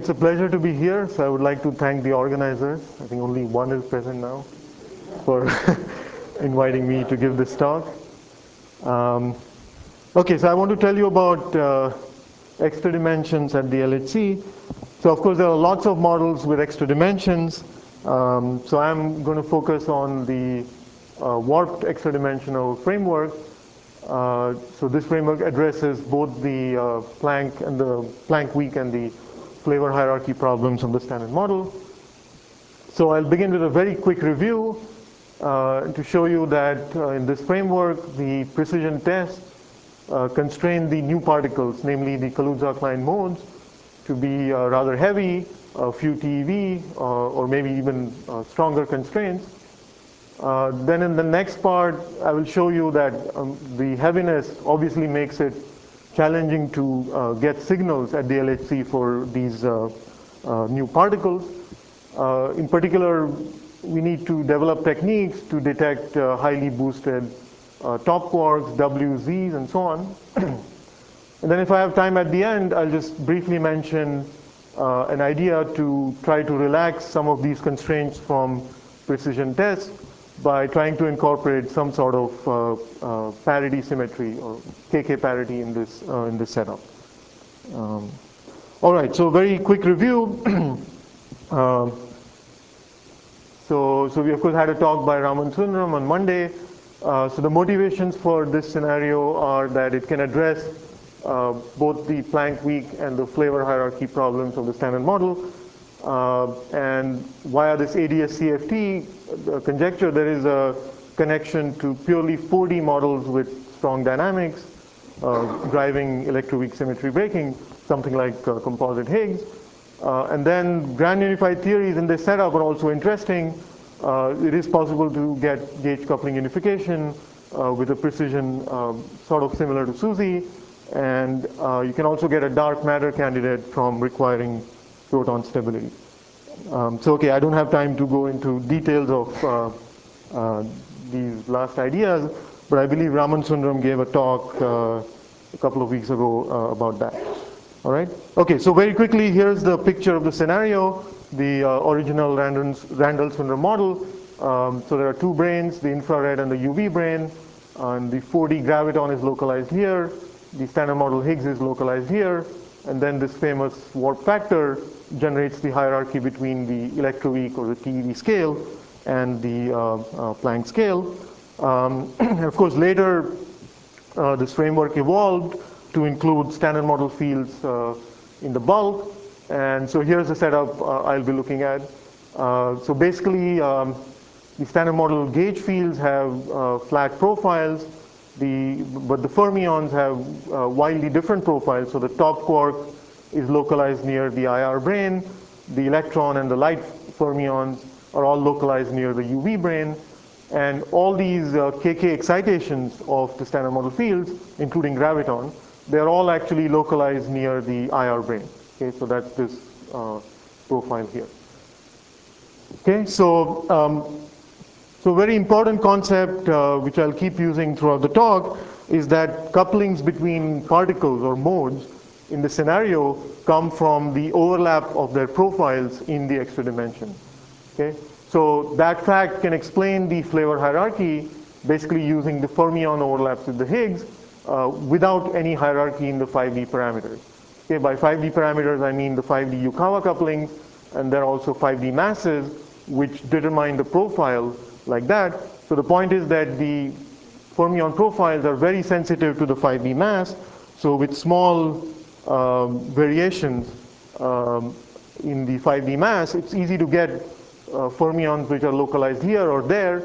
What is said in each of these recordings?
it's a pleasure to be here. So I would like to thank the organizers. I think only one is present now for inviting me to give this talk. Okay, so I want to tell you about extra dimensions at the LHC. So of course there are lots of models with extra dimensions. So I'm going to focus on the warped extra dimensional framework. So this framework addresses both the Planck weak and the flavor hierarchy problems of the standard model. So I'll begin with a very quick review to show you that in this framework, the precision tests constrain the new particles, namely the Kaluza-Klein modes, to be rather heavy, a few TeV, or maybe even stronger constraints. Then in the next part, I will show you that the heaviness obviously makes it challenging to get signals at the LHC for these new particles. In particular, we need to develop techniques to detect highly boosted top quarks, WZs, and so on. And then if I have time at the end, I'll just briefly mention an idea to try to relax some of these constraints from precision tests by trying to incorporate some sort of parity symmetry or KK parity in this setup. All right, so very quick review. So we of course had a talk by Raman Sundaram on Monday. So the motivations for this scenario are that it can address both the Planck weak and the flavor hierarchy problems of the standard model. And via this ADS-CFT conjecture, there is a connection to purely 4D models with strong dynamics, driving electroweak symmetry breaking, something like composite Higgs. And then grand unified theories in this setup are also interesting. It is possible to get gauge coupling unification with a precision sort of similar to SUSY. And you can also get a dark matter candidate from requiring proton stability. So okay, I don't have time to go into details of these last ideas, but I believe Raman Sundaram gave a talk a couple of weeks ago about that. All right. Okay. So very quickly, here's the picture of the scenario, the original Randall-Sundaram model. So there are two brains, the infrared and the UV brain, and the 4D graviton is localized here. The standard model Higgs is localized here, and then this famous warp factor generates the hierarchy between the electroweak or the TeV scale and the Planck scale. And of course, later this framework evolved to include standard model fields in the bulk. And so here's the setup I'll be looking at. So basically, the standard model gauge fields have flat profiles, but the fermions have wildly different profiles. So the top quark is localized near the IR brane. The electron and the light fermions are all localized near the UV brane. And all these KK excitations of the standard model fields, including graviton, they're all actually localized near the IR brane. Okay, so that's this profile here. Okay, so very important concept, which I'll keep using throughout the talk, is that couplings between particles or modes in the scenario come from the overlap of their profiles in the extra dimension. Okay, so that fact can explain the flavor hierarchy, basically using the fermion overlaps with the Higgs, without any hierarchy in the 5D parameters. Okay, by 5D parameters, I mean the 5D Yukawa couplings, and there are also 5D masses, which determine the profile like that. So the point is that the fermion profiles are very sensitive to the 5D mass. So with small variations in the 5D mass, it's easy to get fermions which are localized here or there.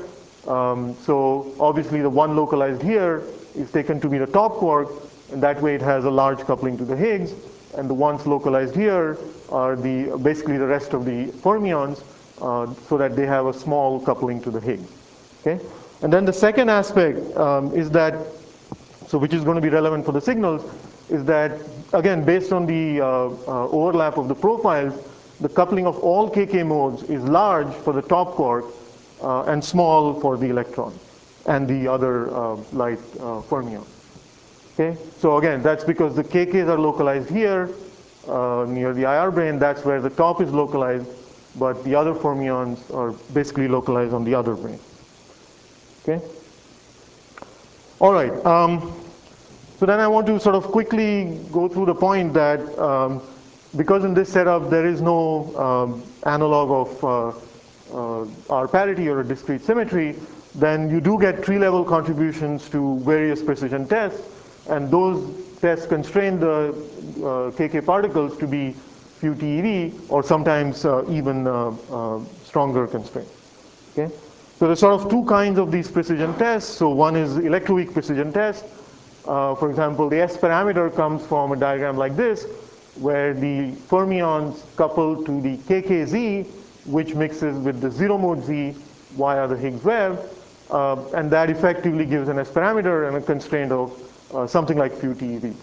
So obviously the one localized here is taken to be the top quark, and that way it has a large coupling to the Higgs, and the ones localized here are basically the rest of the fermions, so that they have a small coupling to the Higgs. Okay, and then the second aspect is that, so which is going to be relevant for the signals, is that again based on the overlap of the profiles, the coupling of all KK modes is large for the top quark and small for the electron and the other light fermion. Okay, so again, that's because the KKs are localized here, near the IR brane, that's where the top is localized, but the other fermions are basically localized on the other brane. Okay. All right. So then I want to sort of quickly go through the point that because in this setup there is no analog of R parity or a discrete symmetry, then you do get tree-level contributions to various precision tests, and those tests constrain the KK particles to be few TeV, or sometimes even stronger constraints. Okay? So there's sort of two kinds of these precision tests. So one is electroweak precision test. For example, the S parameter comes from a diagram like this, where the fermions couple to the KKZ, which mixes with the zero mode Z via the Higgs wave, and that effectively gives an S parameter and a constraint of something like few TeV.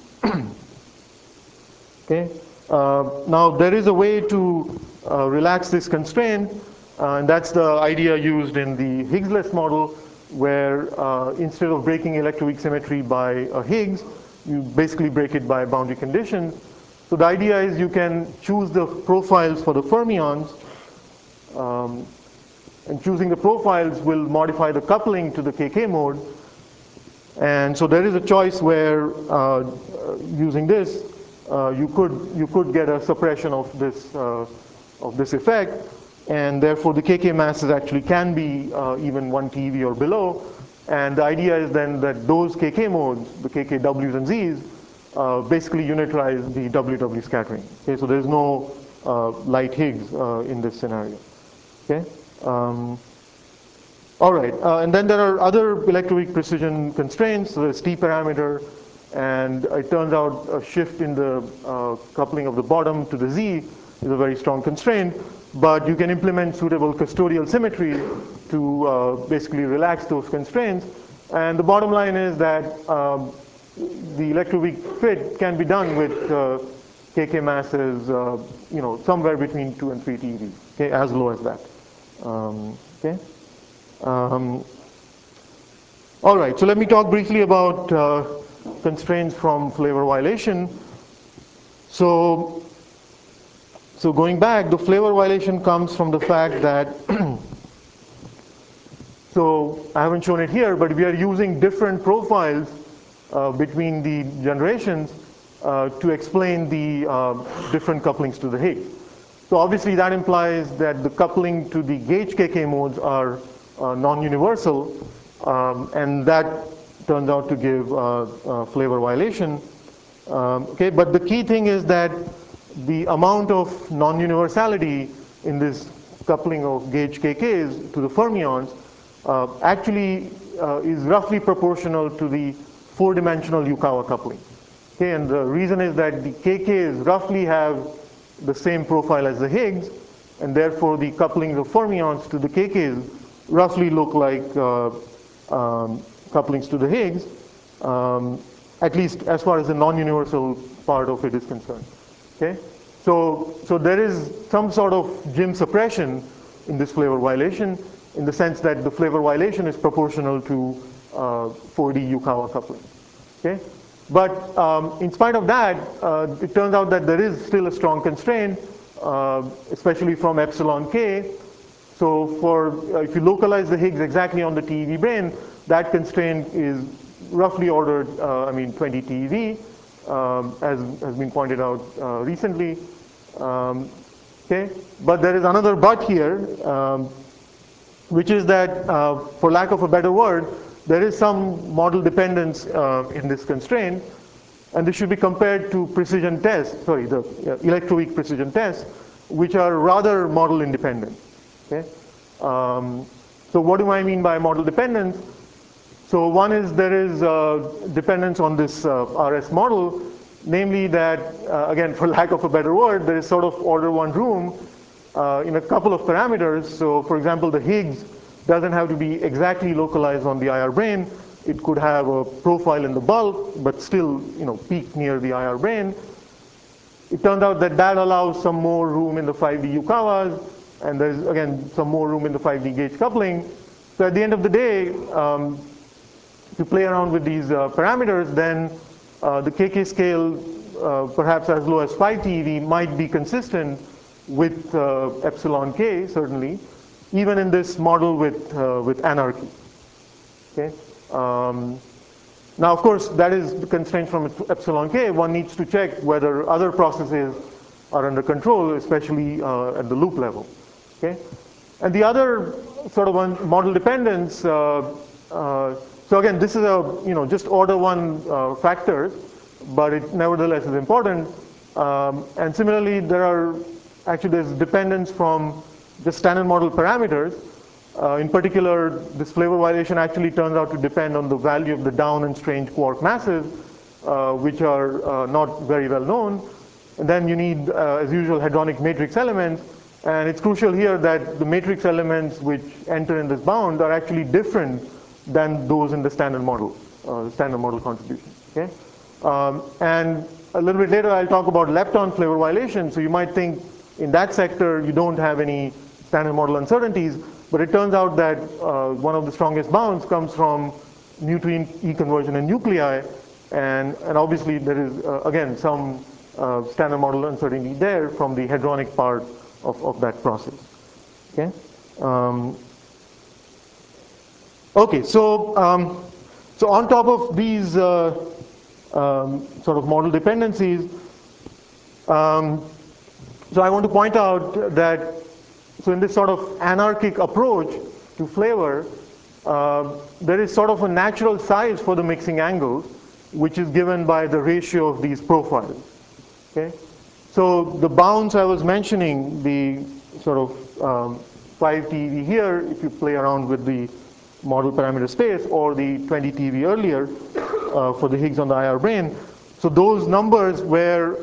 Okay. Now there is a way to relax this constraint, and that's the idea used in the Higgsless model, where instead of breaking electroweak symmetry by a Higgs, you basically break it by boundary conditions. So the idea is you can choose the profiles for the fermions, and choosing the profiles will modify the coupling to the KK mode. And so there is a choice where using this, you could get a suppression of this effect, and therefore the KK masses actually can be even 1 TeV or below. And the idea is then that those KK modes, the KKWs and Zs, basically uniterize the WW scattering. Okay, so there's no light Higgs in this scenario. Okay. All right, and then there are other electroweak precision constraints. So there's T parameter, and it turns out a shift in the coupling of the bottom to the Z is a very strong constraint, but you can implement suitable custodial symmetry to basically relax those constraints. And the bottom line is that the electroweak fit can be done with KK masses, somewhere between 2 and 3 TeV, okay, as low as that. Okay. All right, so let me talk briefly about constraints from flavor violation. So going back, the flavor violation comes from the fact that, so I haven't shown it here, but we are using different profiles between the generations to explain the different couplings to the Higgs. So obviously that implies that the coupling to the gauge KK modes are non-universal, and that turns out to give flavor violation. Okay, but the key thing is that the amount of non-universality in this coupling of gauge KKs to the fermions actually is roughly proportional to the four-dimensional Yukawa coupling. Okay, and the reason is that the KKs roughly have the same profile as the Higgs, and therefore the couplings of fermions to the KKs roughly look like couplings to the Higgs, at least as far as the non-universal part of it is concerned. Okay, so there is some sort of Jim suppression in this flavor violation, in the sense that the flavor violation is proportional to 4D Yukawa coupling. Okay, but in spite of that, it turns out that there is still a strong constraint, especially from epsilon k. So if you localize the Higgs exactly on the TeV brane, that constraint is roughly ordered, 20 TeV, as has been pointed out recently. Okay, but there is another but here, which is that, for lack of a better word, there is some model dependence in this constraint, and this should be compared to precision tests, the electroweak precision tests, which are rather model independent. Okay, so what do I mean by model dependence? So one is there is dependence on this RS model, namely that, again, for lack of a better word, there is sort of order one room in a couple of parameters. So for example, the Higgs doesn't have to be exactly localized on the IR brane. It could have a profile in the bulk, but still, peak near the IR brane. It turns out that that allows some more room in the 5D Yukawas, and there's, again, some more room in the 5D gauge coupling. So at the end of the day, if you play around with these parameters, then the KK scale perhaps as low as 5 TeV might be consistent with epsilon k, certainly, even in this model with anarchy. Okay. Now, of course, that is the constraint from epsilon k. One needs to check whether other processes are under control, especially at the loop level. Okay. And the other sort of one model dependence. So again, this is just order 1 factors, but it nevertheless is important. And similarly, there's dependence from the standard model parameters. In particular, this flavor violation actually turns out to depend on the value of the down and strange quark masses, which are not very well known. And then you need, as usual, hadronic matrix elements. And it's crucial here that the matrix elements which enter in this bound are actually different than those in the standard model contribution. Okay? And a little bit later, I'll talk about lepton flavor violation. So you might think in that sector, you don't have any standard model uncertainties. But it turns out that one of the strongest bounds comes from neutrine E conversion in nuclei. And obviously, there is, again, some standard model uncertainty there from the hadronic part of that process. Okay? Okay, so on top of these sort of model dependencies, so I want to point out that, so in this sort of anarchic approach to flavor, there is sort of a natural size for the mixing angles, which is given by the ratio of these profiles. Okay? So the bounds I was mentioning, the sort of 5 TeV here, if you play around with the model parameter space, or the 20 TeV earlier for the Higgs on the IR brane. So those numbers were,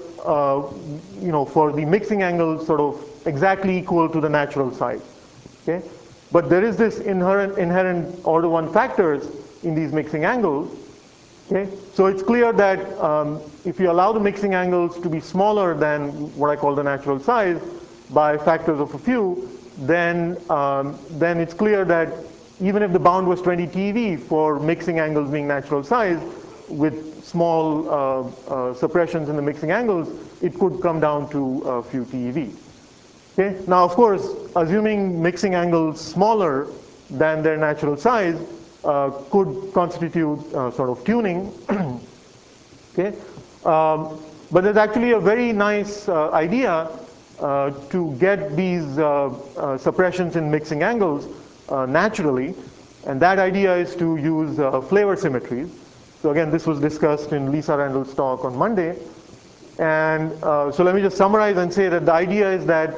for the mixing angle, sort of exactly equal to the natural size. Okay, but there is this inherent order 1 factors in these mixing angles. Okay, so it's clear that if you allow the mixing angles to be smaller than what I call the natural size by factors of a few, then it's clear that even if the bound was 20 TeV for mixing angles being natural size, with small suppressions in the mixing angles, it could come down to a few TeV. Okay? Now, of course, assuming mixing angles smaller than their natural size could constitute sort of tuning. Okay? But there's actually a very nice idea to get these suppressions in mixing angles naturally, and that idea is to use flavor symmetries. So again, this was discussed in Lisa Randall's talk on Monday. And so let me just summarize and say that the idea is that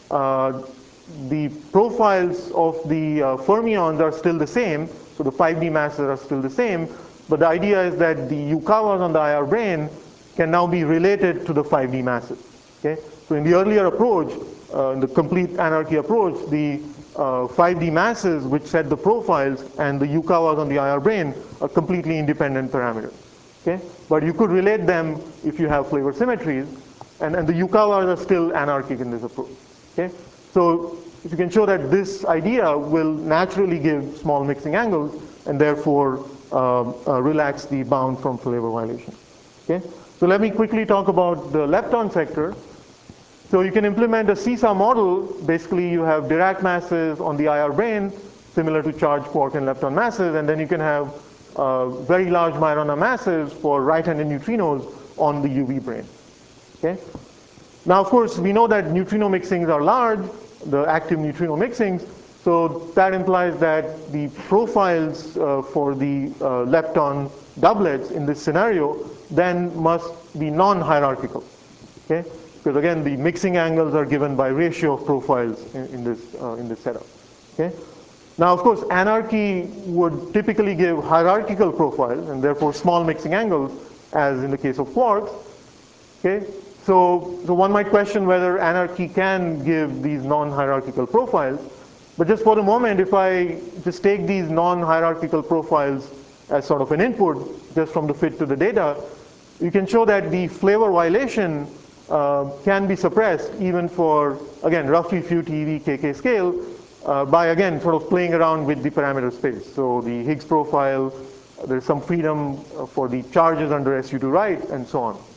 the profiles of the fermions are still the same, so the 5D masses are still the same, but the idea is that the Yukawas on the IR brane can now be related to the 5D masses. Okay? So in the earlier approach, in the complete anarchy approach, the 5D masses which set the profiles and the Yukawas on the IR brane are completely independent parameters. Okay? But you could relate them if you have flavor symmetries, and the Yukawas are still anarchic in this approach. Okay? So if you can show that this idea will naturally give small mixing angles and therefore relax the bound from flavor violation. Okay? So let me quickly talk about the lepton sector. So you can implement a seesaw model. Basically, you have Dirac masses on the IR brane, similar to charged quark and lepton masses, and then you can have very large Majorana masses for right-handed neutrinos on the UV brane. Okay? Now, of course, we know that neutrino mixings are large, the active neutrino mixings, so that implies that the profiles for the lepton doublets in this scenario then must be non-hierarchical. Okay? Because again, the mixing angles are given by ratio of profiles in this setup. Okay? Now, of course, anarchy would typically give hierarchical profiles and therefore small mixing angles, as in the case of quarks. Okay? So one might question whether anarchy can give these non-hierarchical profiles. But just for the moment, if I just take these non-hierarchical profiles as sort of an input, just from the fit to the data, you can show that the flavor violation can be suppressed even for, again, roughly few TeV kk scale by, again, sort of playing around with the parameter space. So the Higgs profile, there's some freedom for the charges under SU2 right, and so on.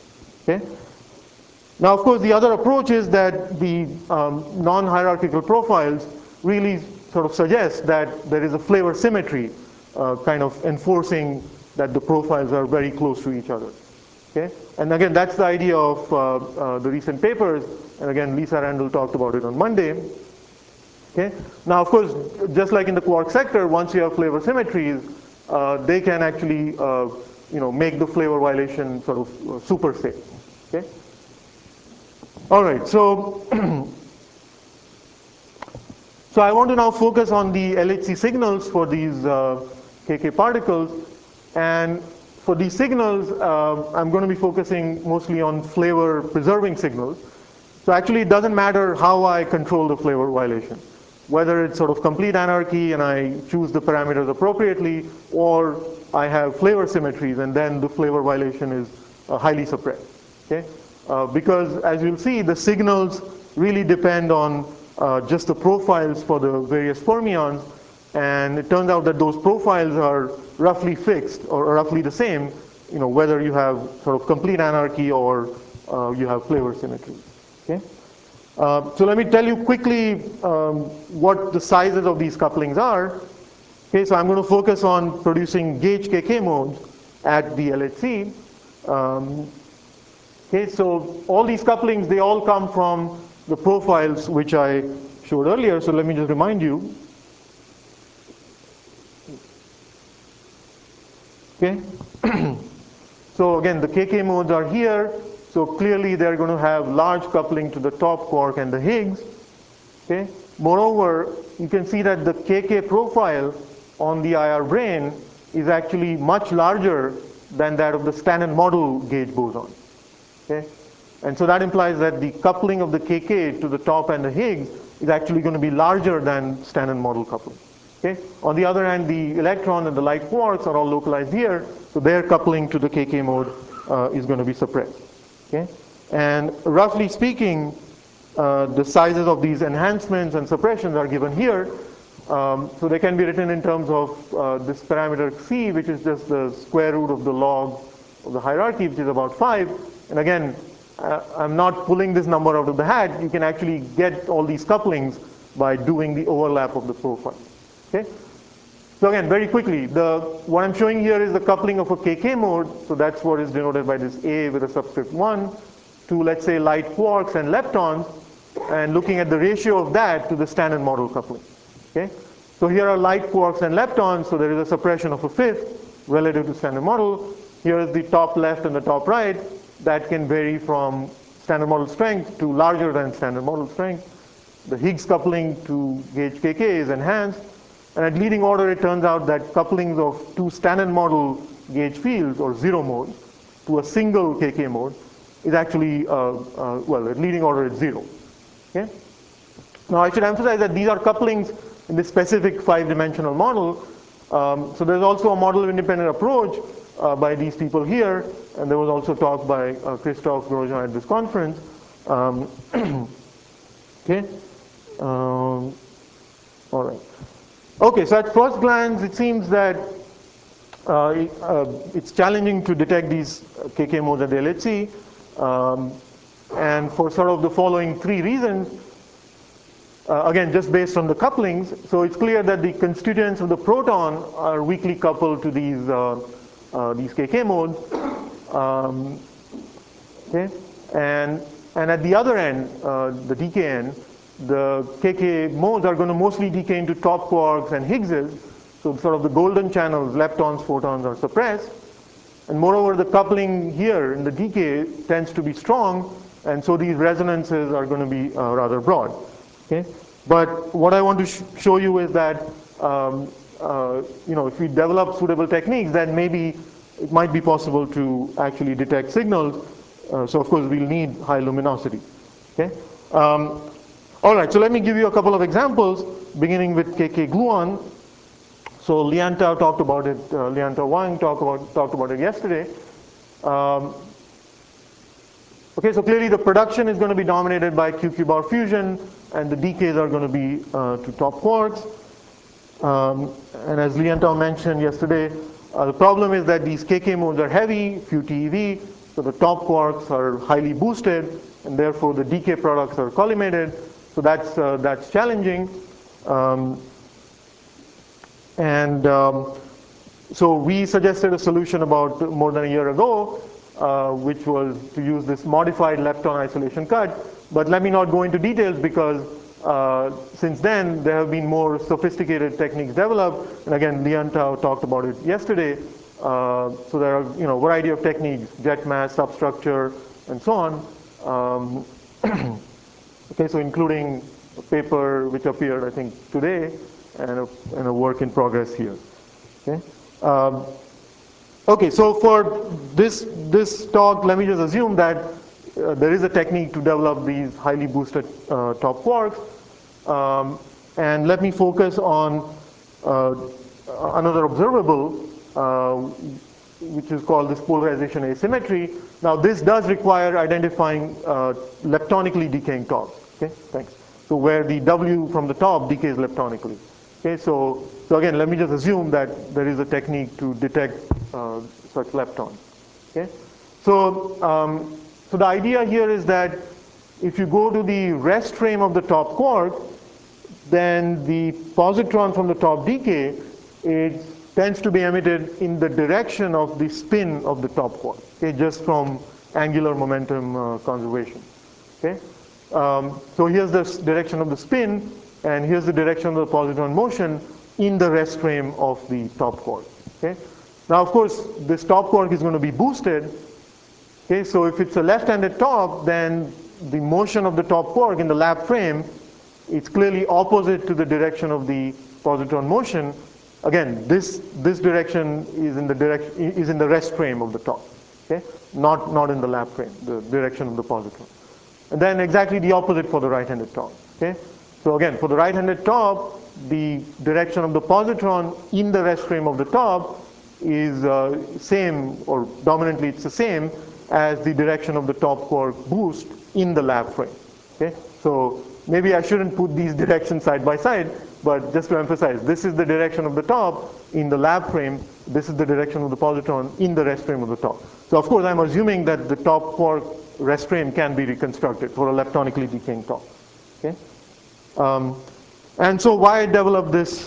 Okay? Now, of course, the other approach is that the non-hierarchical profiles really sort of suggest that there is a flavor symmetry, kind of enforcing that the profiles are very close to each other. Okay? And again, that's the idea of the recent papers, and again, Lisa Randall talked about it on Monday. Okay? Now, of course, just like in the quark sector, once you have flavor symmetries, they can actually make the flavor violation sort of super safe. Okay? All right, so so I want to now focus on the LHC signals for these KK particles, and for these signals, I'm going to be focusing mostly on flavor preserving signals. So actually, it doesn't matter how I control the flavor violation, whether it's sort of complete anarchy and I choose the parameters appropriately, or I have flavor symmetries and then the flavor violation is highly suppressed. Okay? Because as you'll see, the signals really depend on just the profiles for the various fermions, and it turns out that those profiles are roughly fixed or roughly the same, whether you have sort of complete anarchy or you have flavor symmetry. Okay? So let me tell you quickly what the sizes of these couplings are. Okay, so I'm going to focus on producing gauge KK modes at the LHC. Okay, so all these couplings, they all come from the profiles which I showed earlier. So let me just remind you. Okay. So again, the KK modes are here. So clearly they're going to have large coupling to the top quark and the Higgs. Okay. Moreover, you can see that the KK profile on the IR brane is actually much larger than that of the standard model gauge boson. Okay. And so that implies that the coupling of the KK to the top and the Higgs is actually going to be larger than standard model coupling. Okay. On the other hand, the electron and the light quarks are all localized here, so their coupling to the KK mode is going to be suppressed. Okay. And roughly speaking, the sizes of these enhancements and suppressions are given here. So they can be written in terms of this parameter C, which is just the square root of the log of the hierarchy, which is about 5. And again, I'm not pulling this number out of the hat. You can actually get all these couplings by doing the overlap of the profile. Okay? So again, very quickly, what I'm showing here is the coupling of a KK mode. So that's what is denoted by this A with a subscript 1 to, let's say, light quarks and leptons, and looking at the ratio of that to the standard model coupling. Okay? So here are light quarks and leptons, so there is a suppression of a fifth relative to standard model. Here is the top left and the top right. That can vary from standard model strength to larger than standard model strength. The Higgs coupling to gauge KK is enhanced. And at leading order, it turns out that couplings of two standard model gauge fields, or zero modes, to a single KK mode is actually, well, at leading order, it's 0. Okay? Now, I should emphasize that these are couplings in this specific 5-dimensional model. So there's also a model of independent approach by these people here, and there was also talk by Christophe Grosjean at this conference. Okay. All right. Okay, so at first glance, it seems that it's challenging to detect these KK modes at the LHC, and for sort of the following 3 reasons. Again, just based on the couplings, so it's clear that the constituents of the proton are weakly coupled to these KK modes. Okay, and at the other end, the decay end, the KK modes are going to mostly decay into top quarks and Higgses. So sort of the golden channels, leptons, photons, are suppressed. And moreover, the coupling here in the decay tends to be strong, and so these resonances are going to be rather broad. Okay? But what I want to show you is that if we develop suitable techniques, then maybe it might be possible to actually detect signals. So of course, we'll need high luminosity. Okay? All right, so let me give you a couple of examples, beginning with KK gluon. So Lianta talked about it, Lianta Wang talked about it yesterday. Okay, so clearly the production is going to be dominated by QQ bar fusion, and the decays are going to be to top quarks. And as Lianta mentioned yesterday, the problem is that these KK modes are heavy, few TeV, So the top quarks are highly boosted, and therefore the decay products are collimated. So that's challenging. So we suggested a solution about more than a year ago, which was to use this modified lepton isolation cut. But let me not go into details because since then there have been more sophisticated techniques developed. And again, Lian Tao talked about it yesterday. So there are a variety of techniques, jet mass, substructure, and so on. Okay, so including a paper which appeared, I think, today, and a work in progress here. Okay. Okay, so for this talk, let me just assume that there is a technique to develop these highly boosted top quarks, and let me focus on another observable, which is called this polarization asymmetry. Now, this does require identifying leptonically decaying tops. Okay, thanks. So where the W from the top decays leptonically. Okay, so again, let me just assume that there is a technique to detect such leptons. Okay, so the idea here is that if you go to the rest frame of the top quark, then the positron from the top decay, it tends to be emitted in the direction of the spin of the top quark. Okay, just from angular momentum conservation. Okay, so here's the direction of the spin, and here's the direction of the positron motion in the rest frame of the top quark. Okay, now of course this top quark is going to be boosted. Okay, so if it's a left-handed top, then the motion of the top quark in the lab frame, it's clearly opposite to the direction of the positron motion. Again, this direction is in the rest frame of the top. Okay, not in the lab frame, the direction of the positron. And then exactly the opposite for the right-handed top. Okay, so again, for the right-handed top, the direction of the positron in the rest frame of the top is same, or dominantly it's the same as the direction of the top quark boost in the lab frame. Okay, so maybe I shouldn't put these directions side by side, but just to emphasize, this is the direction of the top in the lab frame, this is the direction of the positron in the rest frame of the top. So of course I'm assuming that the top quark rest frame can be reconstructed for a leptonically decaying top. Okay, and so why develop this?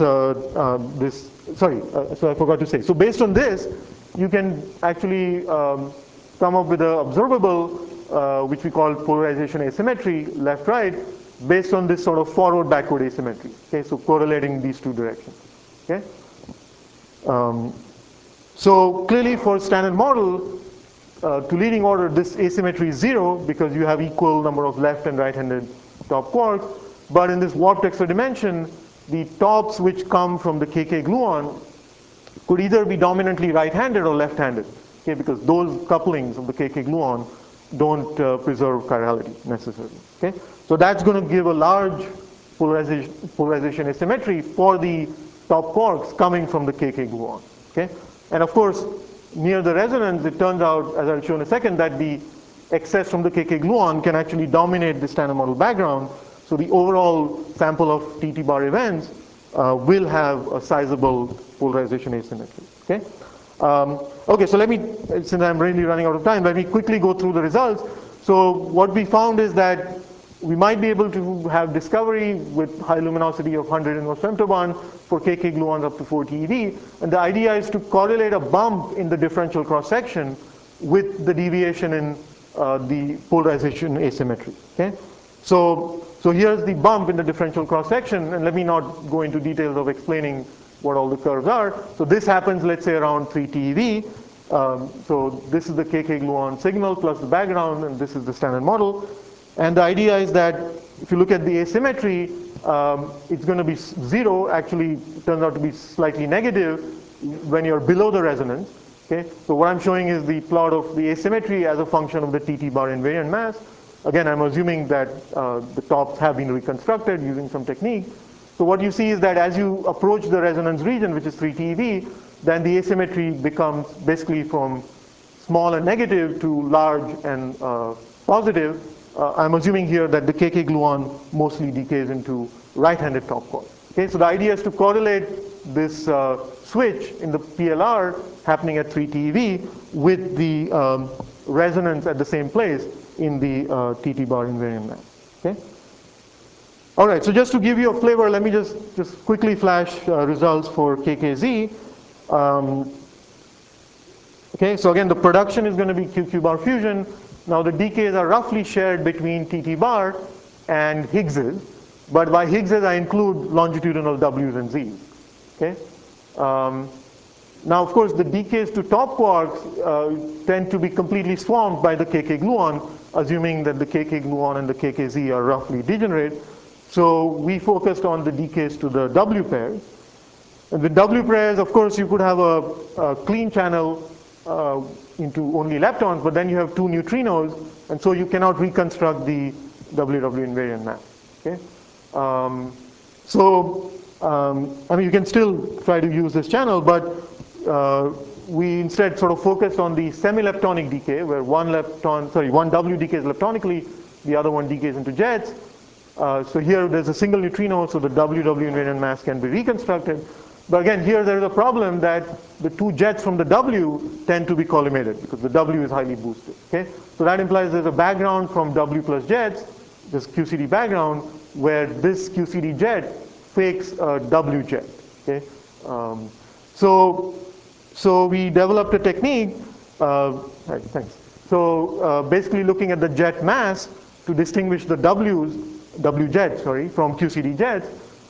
So I forgot to say. So based on this, you can actually come up with an observable, which we call polarization asymmetry, left-right, based on this sort of forward-backward asymmetry. Okay, so correlating these two directions. Okay, so clearly for standard model, to leading order, this asymmetry is 0 because you have equal number of left and right-handed top quarks. But in this warped Exner dimension, the tops which come from the KK gluon could either be dominantly right-handed or left-handed. Okay, because those couplings of the KK gluon don't preserve chirality necessarily. Okay, so that's going to give a large polarization asymmetry for the top quarks coming from the KK gluon. Okay, and of course, near the resonance, it turns out, as I'll show in a second, that the excess from the KK gluon can actually dominate the standard model background. So the overall sample of TT bar events will have a sizable polarization asymmetry. Okay. Okay, so let me, since I'm really running out of time, let me quickly go through the results. So what we found is that we might be able to have discovery with high luminosity of 100 inverse femtobarn for KK gluons up to 4 TeV. And the idea is to correlate a bump in the differential cross-section with the deviation in the polarization asymmetry. Okay? So here's the bump in the differential cross-section, and let me not go into details of explaining what all the curves are. So this happens, let's say, around 3 TeV. So this is the KK gluon signal plus the background, and this is the standard model. And the idea is that if you look at the asymmetry, it's going to be 0. Actually, it turns out to be slightly negative when you're below the resonance. Okay? So what I'm showing is the plot of the asymmetry as a function of the TT bar invariant mass. Again, I'm assuming that the tops have been reconstructed using some technique. So what you see is that as you approach the resonance region, which is 3 TeV, then the asymmetry becomes basically from small and negative to large and positive. I'm assuming here that the KK gluon mostly decays into right-handed top quark. Okay, so the idea is to correlate this switch in the PLR happening at 3 TeV with the resonance at the same place in the TT bar invariant mass. Okay? All right, so just to give you a flavor, let me just quickly flash results for KKZ. Okay, so again, the production is going to be QQ bar fusion. Now the decays are roughly shared between TT bar and Higgs's, but by Higgs's I include longitudinal W's and Z's. Okay. Now, of course, the decays to top quarks tend to be completely swamped by the KK gluon, assuming that the KK gluon and the KKZ are roughly degenerate. So we focused on the decays to the W pairs. And with W pairs, of course, you could have a clean channel into only leptons, but then you have two neutrinos, and so you cannot reconstruct the WW invariant mass. Okay? I mean, you can still try to use this channel, but we instead sort of focused on the semi-leptonic decay, where one W decays leptonically, the other one decays into jets. So here there's a single neutrino, so the WW invariant mass can be reconstructed. But again, here there is a problem that the two jets from the W tend to be collimated because the W is highly boosted. Okay? So that implies there's a background from W plus jets, this QCD background, where this QCD jet fakes a W jet. Okay? So we developed a technique, right, thanks. So basically looking at the jet mass to distinguish the W jets, from QCD jets.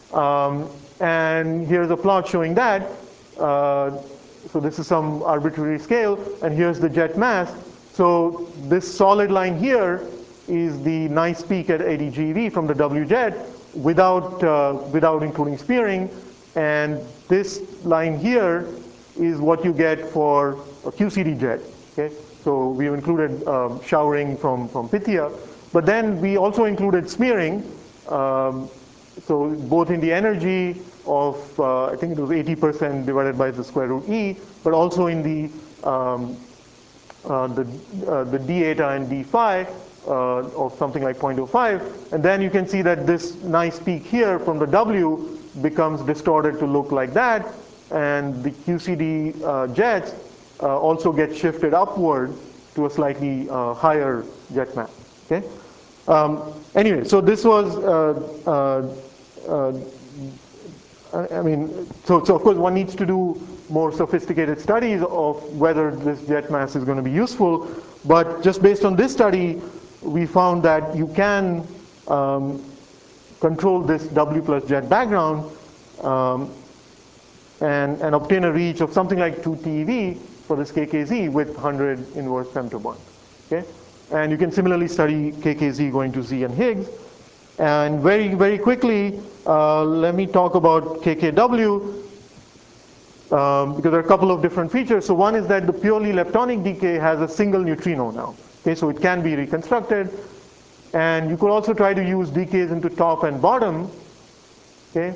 And here's a plot showing that. So this is some arbitrary scale, and here's the jet mass. So this solid line here is the nice peak at 80 GeV from the W jet without including spearing. And this line here is what you get for a QCD jet. Okay? So we've included showering from Pythia. But then we also included smearing. So both in the energy of, I think it was 80% divided by the square root E, but also in the d eta and d phi of something like 0.05. And then you can see that this nice peak here from the W becomes distorted to look like that. And the QCD jets also get shifted upward to a slightly higher jet mass. Okay? Anyway, so this was, I mean, so of course one needs to do more sophisticated studies of whether this jet mass is going to be useful. But just based on this study, we found that you can control this W plus jet background and obtain a reach of something like 2 TeV for this KKZ with 100 inverse femtobonds. Okay? And you can similarly study KKZ going to Z and Higgs. And very, very quickly, let me talk about KKW, because there are a couple of different features. So one is that the purely leptonic decay has a single neutrino now. Okay, so it can be reconstructed. And you could also try to use decays into top and bottom. Okay,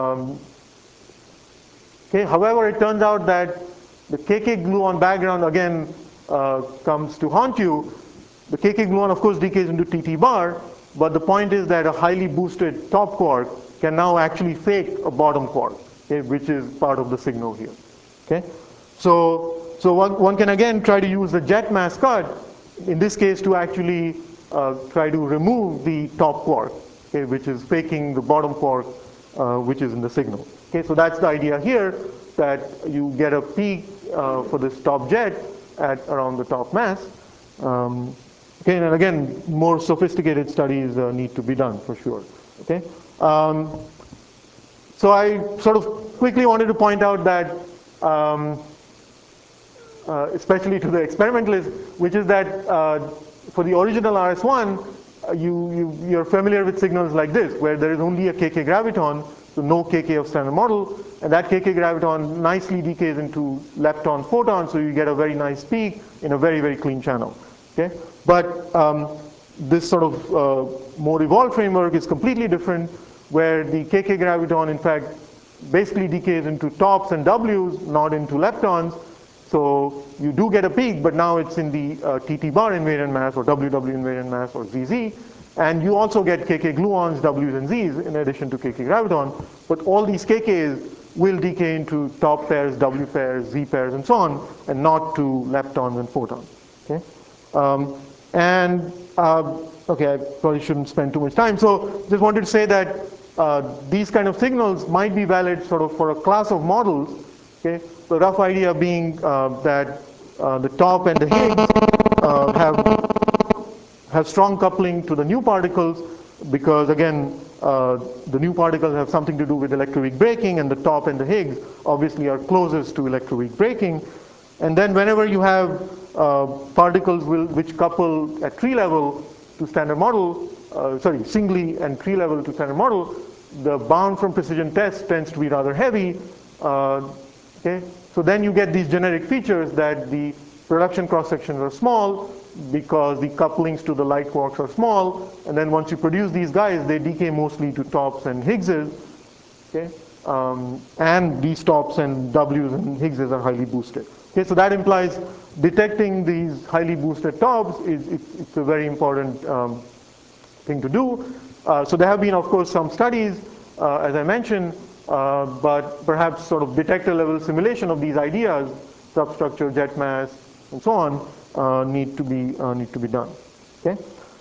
however, it turns out that the KK gluon background, again, comes to haunt you. The KK gluon, of course, decays into TT bar, but the point is that a highly boosted top quark can now actually fake a bottom quark, okay, which is part of the signal here. Okay? So one can again try to use the jet mass cut, in this case, to actually try to remove the top quark, okay, which is faking the bottom quark, which is in the signal. Okay, so that's the idea here, that you get a peak for this top jet at around the top mass. Okay, and again, more sophisticated studies need to be done for sure. Okay, so I sort of quickly wanted to point out that, especially to the experimentalists, which is that for the original RS1, you're familiar with signals like this, where there is only a KK graviton, so no KK of standard model, and that KK graviton nicely decays into lepton photons, so you get a very nice peak in a very, very clean channel. Okay? But this sort of more evolved framework is completely different, where the KK graviton, in fact, basically decays into tops and Ws, not into leptons. So you do get a peak, but now it's in the TT bar invariant mass, or WW invariant mass, or ZZ. And you also get KK gluons, Ws and Zs, in addition to KK graviton. But all these KKs will decay into top pairs, W pairs, Z pairs, and so on, and not to leptons and photons. Okay? And okay, I probably shouldn't spend too much time. So just wanted to say that these kind of signals might be valid sort of for a class of models. Okay, the rough idea being that the top and the Higgs have strong coupling to the new particles because again the new particles have something to do with electroweak braking, and the top and the Higgs obviously are closest to electroweak braking. And then whenever you have particles which couple at tree level to standard model, singly and tree level to standard model, the bound from precision test tends to be rather heavy. Okay, so then you get these generic features that the production cross sections are small because the couplings to the light quarks are small, and then once you produce these guys, they decay mostly to tops and Higgses. Okay, and these tops and W's and Higgses are highly boosted. Okay, so that implies detecting these highly boosted tops it's a very important thing to do. So there have been, of course, some studies, as I mentioned, but perhaps sort of detector level simulation of these ideas, substructure, jet mass, and so on, need to be done. Okay,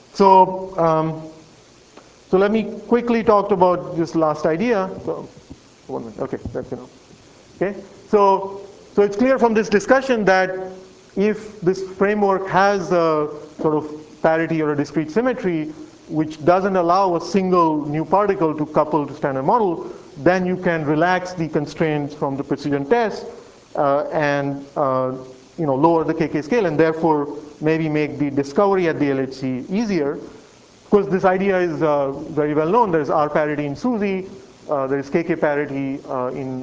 so so let me quickly talk about this last idea. So, 1 minute. Okay, that's enough. Okay, so it's clear from this discussion that if this framework has a sort of parity or a discrete symmetry which doesn't allow a single new particle to couple to standard model, then you can relax the constraints from the precision test and lower the KK scale, and therefore maybe make the discovery at the LHC easier. Of course, this idea is very well known. There's R parity in SUSY, there is KK parity in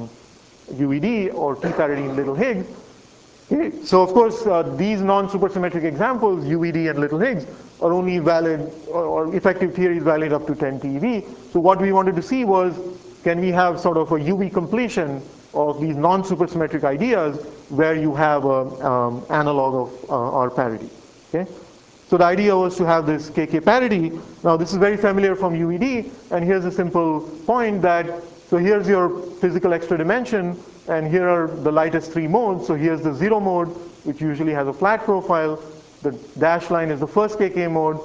UED, or T parity in little Higgs. Okay. So of course, these non-supersymmetric examples, UED and little Higgs, are only valid, or effective theory is valid up to 10 TeV. So what we wanted to see was, can we have sort of a UV completion of these non-supersymmetric ideas where you have an analog of R parity. Okay? So the idea was to have this KK parity. Now this is very familiar from UED, and here's a simple point that, so here's your physical extra dimension, and here are the lightest three modes. So here's the 0 mode, which usually has a flat profile. The dashed line is the first KK mode.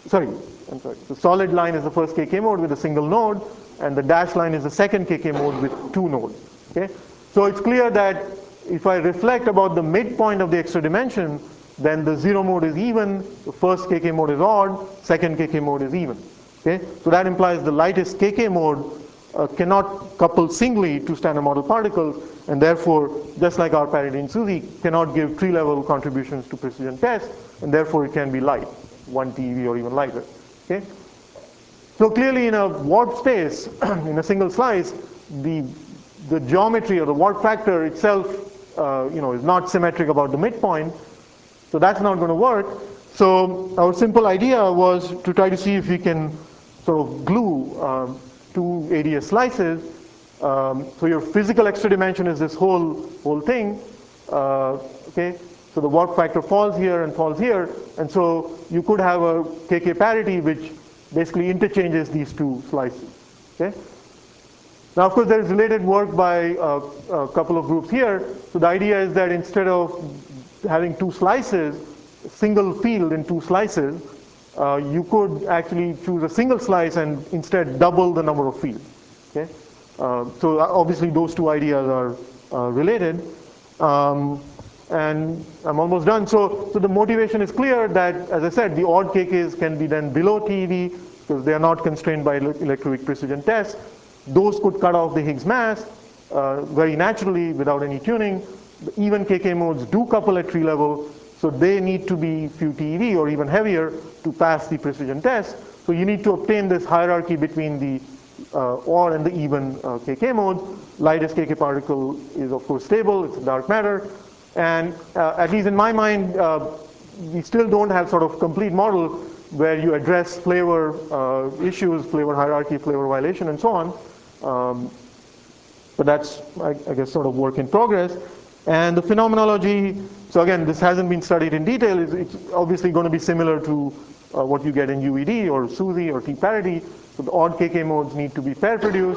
The solid line is the first KK mode with a single node, and the dashed line is the second KK mode with two nodes. Okay? So it's clear that if I reflect about the midpoint of the extra dimension, then the 0 mode is even, the first KK mode is odd, second KK mode is even. Okay? So that implies the lightest KK mode cannot couple singly to standard model particles, and therefore, just like our parity in SUSY, cannot give tree level contributions to precision test, and therefore it can be light, 1 TeV or even lighter. Okay? So clearly in a warp space, in a single slice, the geometry or the warp factor itself is not symmetric about the midpoint, so that's not going to work. So our simple idea was to try to see if we can sort of glue two ADS slices. So your physical extra dimension is this whole thing. Okay, so the warp factor falls here and falls here, and so you could have a KK parity which basically interchanges these two slices. Okay. Now, of course, there is related work by a couple of groups here. So the idea is that instead of having two slices, single field in two slices, you could actually choose a single slice and instead double the number of fields. Okay? So obviously those two ideas are related. And I'm almost done. So the motivation is clear that, as I said, the odd KKs can be then below TeV because they are not constrained by electroweak precision tests. Those could cut off the Higgs mass very naturally without any tuning. The even KK modes do couple at tree level, so they need to be few TeV or even heavier to pass the precision test. So you need to obtain this hierarchy between the odd and the even KK modes. Lightest KK particle is of course stable, it's dark matter. And at least in my mind, we still don't have sort of complete model where you address flavor issues, flavor hierarchy, flavor violation, and so on. But that's, I guess, sort of work in progress. And the phenomenology, so again, this hasn't been studied in detail. It's obviously going to be similar to what you get in UED or SUSY or T parity. So the odd KK modes need to be pair produced.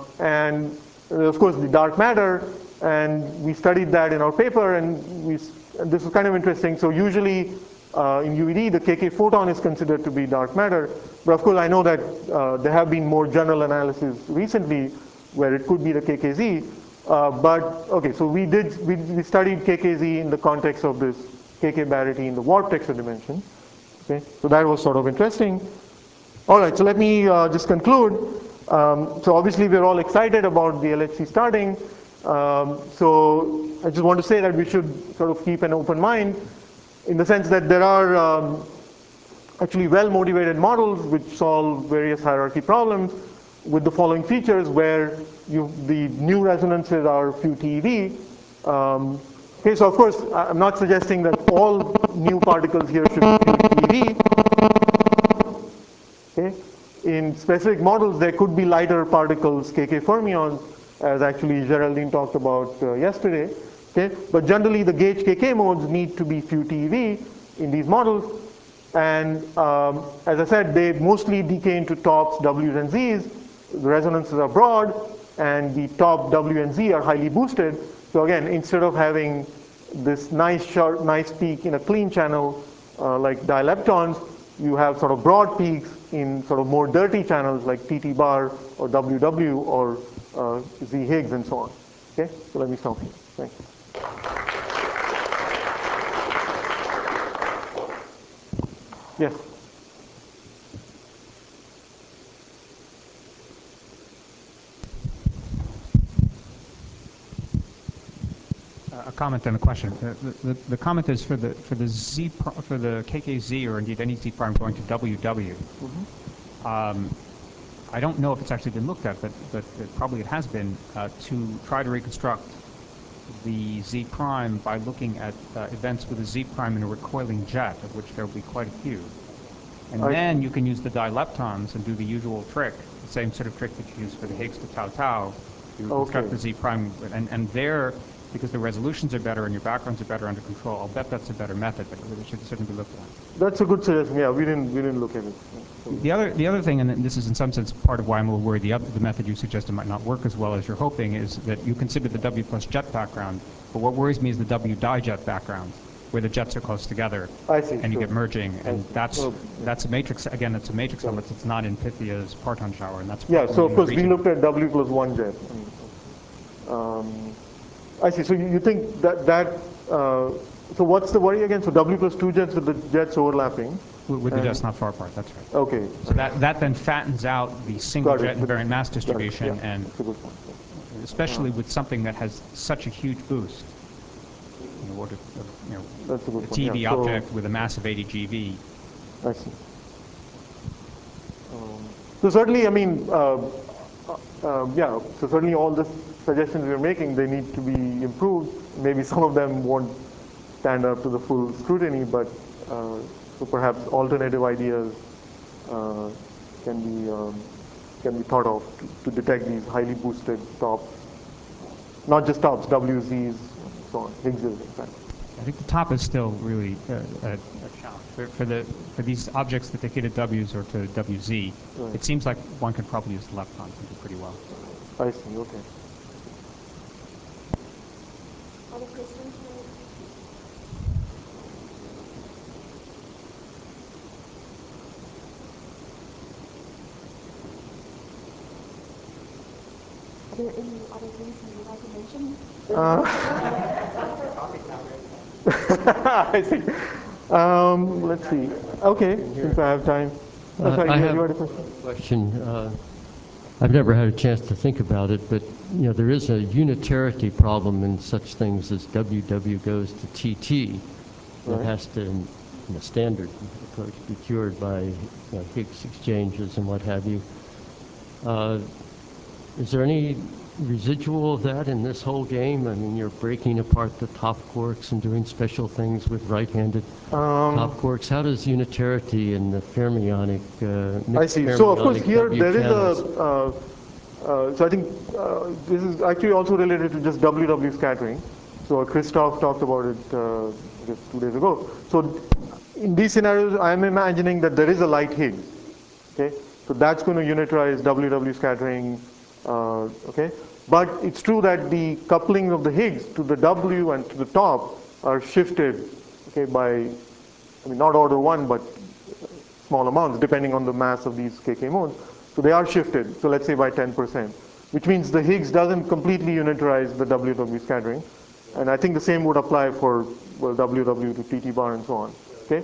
And of course, the dark matter. And we studied that in our paper, and we this is kind of interesting. So usually in UED, the KK photon is considered to be dark matter. But of course, I know that there have been more general analysis recently where it could be the KKZ. But okay, so we studied KKZ in the context of this KK barity in the warp texture dimension. Okay, so that was sort of interesting. All right, so let me just conclude. So obviously we're all excited about the LHC starting. So I just want to say that we should sort of keep an open mind in the sense that there are actually well-motivated models which solve various hierarchy problems with the following features where the new resonances are few TeV. Okay, so of course I'm not suggesting that all new particles here should be few TeV. Okay. In specific models, there could be lighter particles, KK fermions, as actually Geraldine talked about yesterday. Okay? But generally, the gauge KK modes need to be few TeV in these models. And as I said, they mostly decay into tops, Ws, and Zs. The resonances are broad, and the top W and Z are highly boosted. So again, instead of having this nice peak in a clean channel like dileptons, you have sort of broad peaks in sort of more dirty channels like TT bar or WW or Z Higgs and so on. Okay, so let me stop here. Thank you. Yes. A comment and a question. The comment is for the KKZ or indeed any Z prime going to WW. I don't know if it's actually been looked at, but probably it has been to try to reconstruct the Z prime by looking at events with a Z prime in a recoiling jet, of which there will be quite a few. And then you can use the dileptons and do the usual trick, the same sort of trick that you use for the Higgs to tau tau. You reconstruct the Z prime, and there, because the resolutions are better and your backgrounds are better under control, I'll bet that's a better method, but it should certainly be looked at. That's a good suggestion. Yeah, we didn't look at it. The other thing, and this is in some sense part of why I'm a little worried the method you suggested might not work as well as you're hoping, is that you consider the W plus jet background, but what worries me is the W dijet background, where the jets are close together. I see. And you get merging, and that's a matrix. Again, it's a matrix element. It's not in Pythia's parton shower, and that's so of course we looked at W plus one jet. I see. So you think that so what's the worry again? So W plus two jets with the jets overlapping. With the jets not far apart, that's right. Okay. So that then fattens out the single jet invariant mass distribution, and especially with something that has such a huge boost. In order of, a TeV object with a mass of 80 GeV. I see. So certainly, I mean, so certainly all the suggestions we're making, they need to be improved. Maybe some of them won't stand up to the full scrutiny, but so perhaps alternative ideas can be thought of to detect these highly boosted tops, not just tops, WZs, and so on, Higgses, in fact. I think the top is still really a challenge. For these objects that decay to Ws or to WZ, it seems like one could probably use the leptons and do pretty well. I see, okay. Other questions? Are there any other things you would like to mention? I see. Let's see. Okay, since I have time. Sorry, I have you had a a question? question. I've never had a chance to think about it, but there is a unitarity problem in such things as WW goes to TT. That has to, in a standard approach, be cured by Higgs exchanges and what have you. Is there any residual of that in this whole game? I mean, you're breaking apart the top quarks and doing special things with right-handed top quarks. How does unitarity and the fermionic I see. So of course here there is so I think this is actually also related to just WW scattering. So Christoph talked about it just 2 days ago. So in these scenarios, I'm imagining that there is a light Higgs. Okay, so that's going to unitarize WW scattering. Okay, but it's true that the coupling of the Higgs to the W and to the top are shifted, okay, by, I mean, not order 1, but small amounts depending on the mass of these KK modes. So they are shifted, so let's say by 10%, which means the Higgs doesn't completely unitarize the WW scattering. And I think the same would apply for, well, WW to TT bar and so on, okay?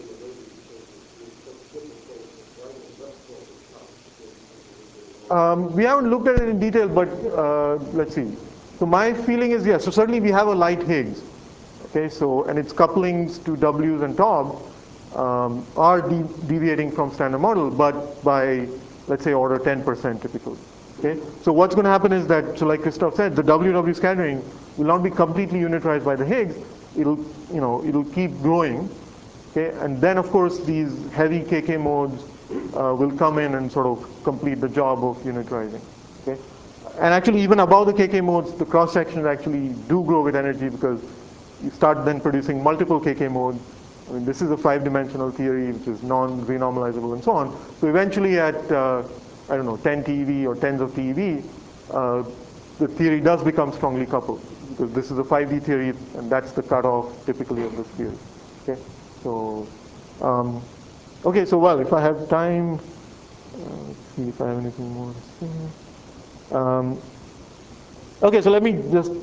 We haven't looked at it in detail, but let's see. So my feeling is, yes, so certainly we have a light Higgs, okay, so, and its couplings to W's and TOB are deviating from standard model, but by, let's say, order 10% typically, okay? So what's going to happen is that, so like Christoph said, the WW scattering will not be completely unitarized by the Higgs. It'll keep growing, okay? And then, of course, these heavy KK modes will come in and sort of complete the job of unitarizing, okay? And actually, even above the KK modes, the cross sections actually do grow with energy because you start then producing multiple KK modes. I mean, this is a 5-dimensional theory which is non-renormalizable and so on. So eventually at, I don't know, 10 TeV or tens of TeV, the theory does become strongly coupled because this is a 5D theory and that's the cutoff typically of this theory, okay? So, okay, so well, if I have time, let's see if I have anything more to say. Okay, so let me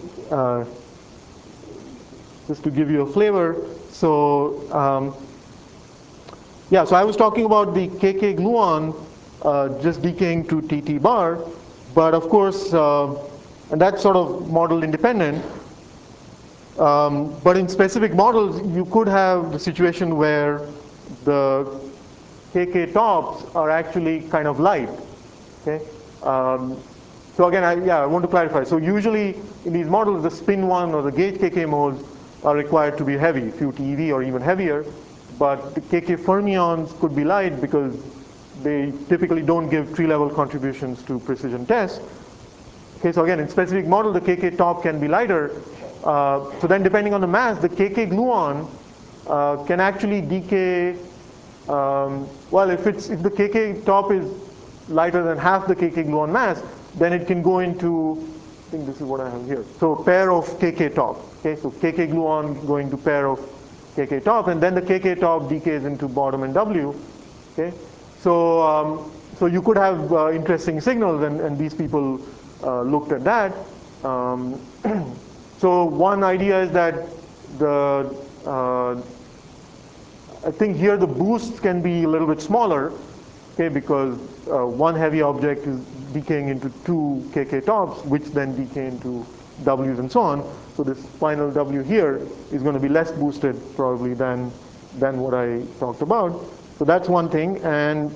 just to give you a flavor. So, yeah, so I was talking about the KK gluon just decaying to TT bar, but of course, and that's sort of model independent. But in specific models, you could have the situation where the KK tops are actually kind of light, okay? So again, I want to clarify. So usually in these models, the spin 1 or the gauge KK modes are required to be heavy, a few TeV or even heavier. But the KK fermions could be light because they typically don't give tree-level contributions to precision tests. Okay, so again, in specific model, the KK top can be lighter. So then depending on the mass, the KK gluon can actually decay, well, if the KK top is lighter than half the KK gluon mass, then it can go into, I think this is what I have here. So pair of KK top, okay? So KK gluon going to pair of KK top, and then the KK top decays into bottom and W, okay? So, so you could have interesting signals, and these people looked at that. So one idea is that I think here the boosts can be a little bit smaller, okay, because one heavy object is decaying into 2 KK tops, which then decay into W's and so on. So this final W here is going to be less boosted probably than what I talked about. So that's one thing. And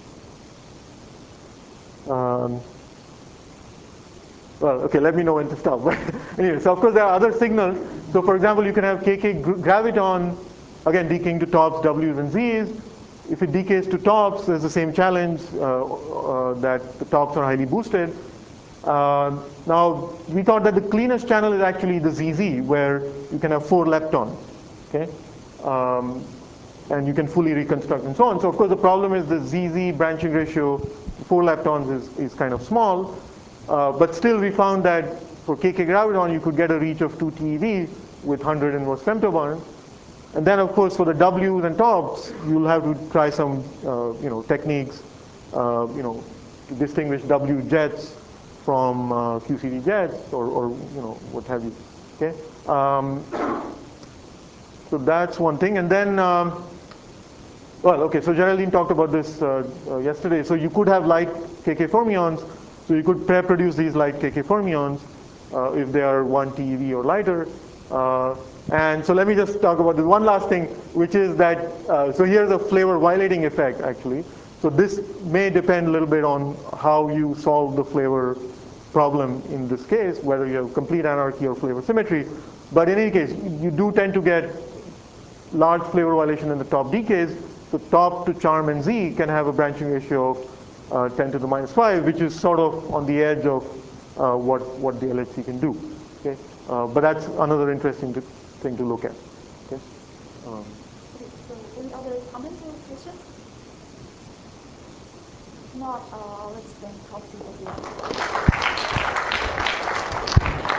well, okay, let me know when to stop. But anyway, so of course there are other signals. So for example, you can have KK graviton, again, decaying to tops, W's and Z's. If it decays to tops, there's the same challenge that the tops are highly boosted. Now, we thought that the cleanest channel is actually the ZZ, where you can have 4 leptons, okay? And you can fully reconstruct and so on. So of course the problem is the ZZ branching ratio, 4 leptons is kind of small. But still we found that for KK graviton, you could get a reach of 2 TeV with 100 inverse femtobarns. And then, of course, for the W's and tops, you'll have to try some, techniques, to distinguish W jets from QCD jets, or what have you. Okay. So that's one thing, and then, well, okay. So Geraldine talked about this yesterday. So you could have light KK fermions. So you could produce these light KK fermions if they are 1 TeV or lighter. And so let me just talk about this one last thing, which is that, so here's a flavor violating effect, actually. So this may depend a little bit on how you solve the flavor problem in this case, whether you have complete anarchy or flavor symmetry. But in any case, you do tend to get large flavor violation in the top decays. So top to charm and Z can have a branching ratio of 10 to the minus 5, which is sort of on the edge of what the LHC can do. Okay? But that's another interesting thing to look at. Okay? Okay, so any other comments or questions? If not, let's then talk to you again.